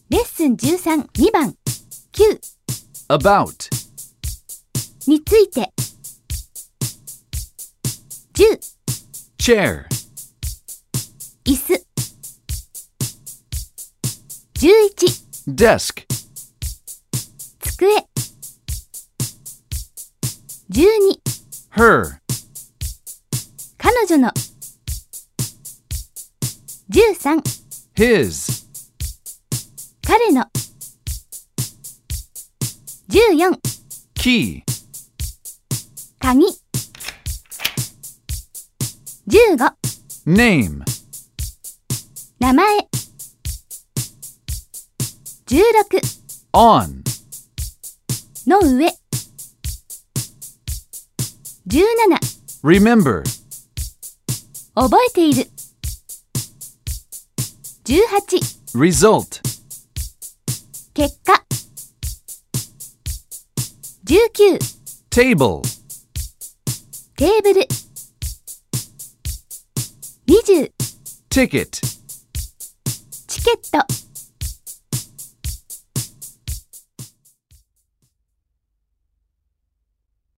レッスン13、2番、9 About について。10、 Chair 椅子。11、 Desk 机。12、 Her 彼女の。13、 His 彼の。14、 Key 鍵。15、 Name 名前。16、 On の上。17、 Remember 覚えている。18、 Result 結果。19、 Table テーブル。20、 Ticket チケット。